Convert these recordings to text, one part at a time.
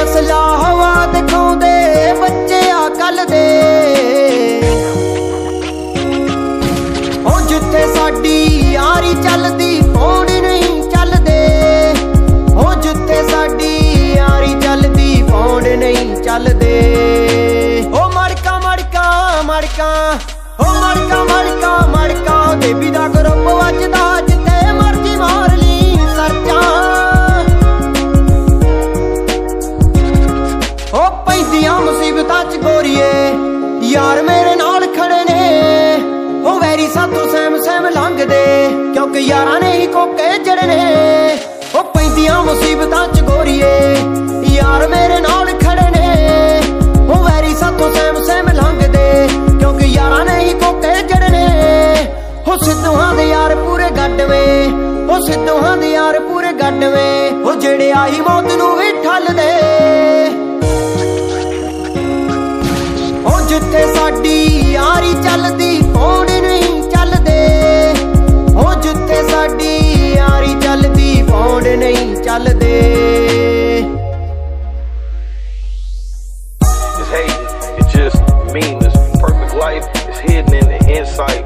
ਅਸਲਾ ਹਵਾ ਦਿਖਾਉਂਦੇ ਬੱਚੇ ਆ ਕੱਲ ਦੇ। ਉਹ ਜਿੱਥੇ ਸਾਡੀ ਯਾਰੀ ਚੱਲਦੀ ਪੌੜ ਨਹੀਂ ਚੱਲਦੇ। ਉਹ ਜਿੱਥੇ ਸਾਡੀ ਯਾਰੀ ਚੱਲਦੀ ਪੌੜ ਨਹੀਂ ਚੱਲਦੇ। ਉਹ ਮੜਕਾ ਮੜਕਾ ਮੜਕਾ, ਉਹ ਮੜਕਾ ਮੜਕਾ ਮੜਕਾ, ਬੇਬੀ ਦਾ ਗਰੁੱਪ ਵੱਜਦਾ ਜਿੱਥੇ ਮਰਜੀ ਮਾਰ ਲਈ ਸਰਚਾਂ। ਉਹ ਪੈਂਦੀਆਂ ਮੁਸੀਬਤਾਂ ਚ ਗੋਰੀਏ ਯਾਰ ਮੇਰੇ ਨਾਲ ਖੜੇ ਨੇ। ਉਹ ਵੈਰੀ ਸਾਥੋਂ ਸਹਿਮ ਸਹਿਮ ਲੰਘਦੇ ਕਿਉਂਕਿ ਯਾਰਾਂ ਨੇ ਹੀ ਕੋਕੇ ਜੜਨੇ। ਉਹ ਪੈਂਦੀਆਂ ਮੁਸੀਬਤਾਂ ਚ ਗੋਰੀਏ ਯਾਰ ਮੇਰੇ ਨਾਲ ਖੜੇ ਨੇ। ਉਹ ਵੈਰੀ ਸਾਥੋਂ ਸਹਿਮ ਸਹਿਮ ਲੰਘਦੇ ਕਿਉਂਕਿ ਯਾਰਾਂ ਨੇ ਹੀ ਕੋਕੇ ਜੜਨੇ। ਉਹ ਸਿੱਧੂਆਂ ਦੇ ਯਾਰ ਪੂਰੇ ਗੱਡਵੇਂ, ਉਹ ਸਿੱਧੂਆਂ ਦੇ ਯਾਰ ਪੂਰੇ ਗੱਡਵੇਂ। ਉਹ ਜਿਹੜੇ ਆਈ ਮੌਤ ਨੂੰ ਵੀ ਠੱਲਦੇ। ਉਹ ਜਿੱਥੇ ਸਾਡੀ ਯਾਰੀ ਚੱਲਦੀ ਪੌੜ ਨਹੀਂ ਚੱਲਦੇ। ਉਹ ਜਿੱਥੇ ਸਾਡੀ ਯਾਰੀ ਚੱਲਦੀ ਪੌੜ ਨਹੀਂ ਚੱਲਦੇ। It's hate, it's just meanness. Perfect life is hidden in the insight.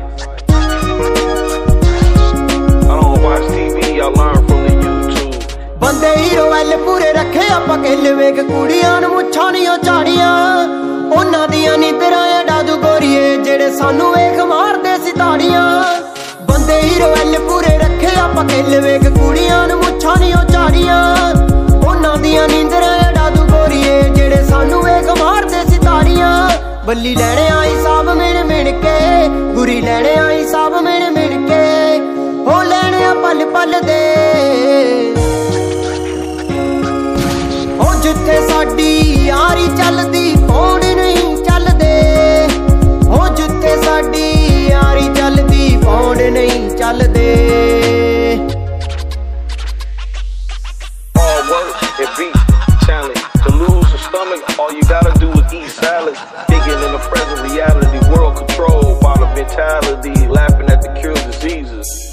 I don't watch TV, I learn from the YouTube. ਬੰਦੇ ਹੀਰੋ ਐਲ ਪੂਰੇ ਰੱਖੇ ਆਪਾਂ ਕਿੱਲ ਵੇਖ ਕੁੜੀਆਂ ਨੂੰ ਮੁੱਛਾਂ ਨੀ ਝਾੜੀਆਂ। ਉਹਨਾਂ ਦੀਆਂ ਨੀਂਦਰਾਂ ਐਡਾ ਦੂ ਗੋਰੀਏ ਜਿਹੜੇ ਸਾਨੂੰ ਵੇਖ ਮਾਰਦੇ ਸੀ ਤਾੜੀਆਂ। ਬੰਦੇ ਹੀਰੋ ਐਲ ਪੂਰੇ ਰੱਖੇ ਆਪਾਂ ਕਿੱਲ ਵੇਖ ਕੁੜੀਆਂ ਨੂੰ ਮੁੱਛਾਂ ਨੀ ਝਾੜੀਆਂ। ਉਹਨਾਂ ਦੀਆਂ ਨੀਂਦਰਾਂ ਐਡਾ ਦੂ ਗੋਰੀਏ ਜਿਹੜੇ ਸਾਨੂੰ ਵੇਖ ਮਾਰਦੇ ਸੀ ਤਾੜੀਆਂ। ਬੱਲੀ ਲੈਣੇ ਆਈ ਸਾਬ ਮਿਣ ਮਿਣ ਕੇ, ਗੁਰੀ ਲੈਣੇ ਆਈ ਸਾਬ ਮਿਣ ਮਿਣ ਕੇ। ਉਹ ਲੈਣੇ ਆ ਪਲ ਪਲ ਦੇ। ਉਹ ਜਿੱਥੇ ਸਾਡੀ ਯਾਰੀ ਚੱਲਦੀ ਪੌੜ ਨਹੀਂ ਚੱਲਦੇ। ਉਹ ਜਿੱਥੇ ਸਾਡੀ ਯਾਰੀ ਚੱਲਦੀ ਪੌੜ ਨਹੀਂ ਚੱਲਦੇ। Hard work and beats challenge. To lose a stomach, all you gotta do is eat salad. Thinking in the present reality, world controlled by the mentality, laughing at the cure diseases.